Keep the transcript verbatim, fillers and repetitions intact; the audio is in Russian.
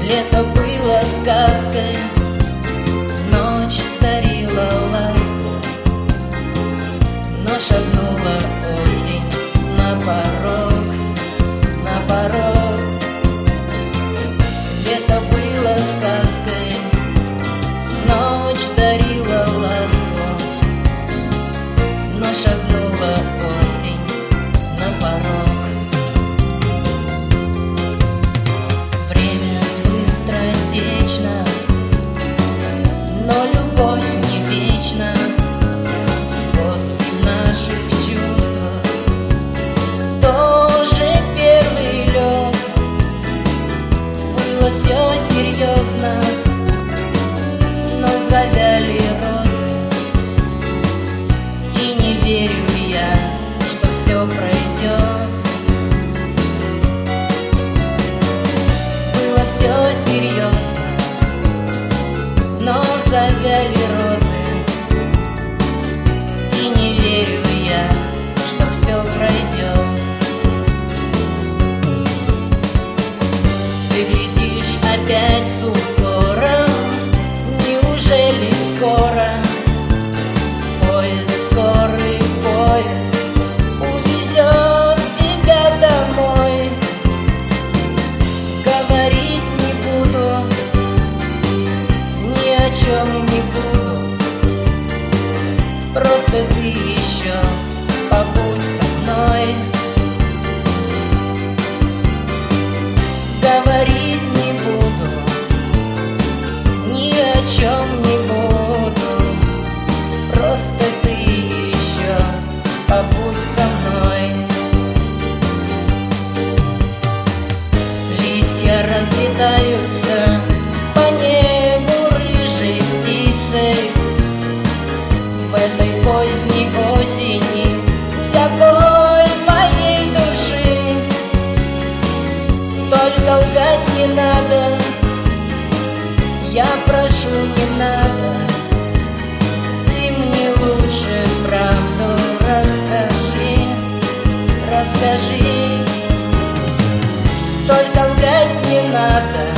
Лето было сказкой, ночь дарила ласку, но шагнула осень на порог, на порог. Лето было сказкой, ночь дарила ласку, но шагнула осень на порог. Время быстро течно, но любовь не вечна. Вот и в наших чувствах тоже первый лед. Было все серьезно, но завяли розы, и не верю я, что все пройдет. Было все серьезно, но завяли розы, и не верю я, что все пройдет. Ты глядишь опять с укором, неужели скоро поезд, скорый поезд увезет тебя домой? Говорить не буду, ни о чем не буду, просто ты еще побудь со мной. Говорить не буду, ни о чем не буду, просто ты еще побудь со мной. Листья разлетаются по небу рыжей птицей. В этой поздней осени вся боль моей души. Только лгать не надо, я прошу, не надо. Ты мне лучше правду расскажи, расскажи. Только лгать не надо,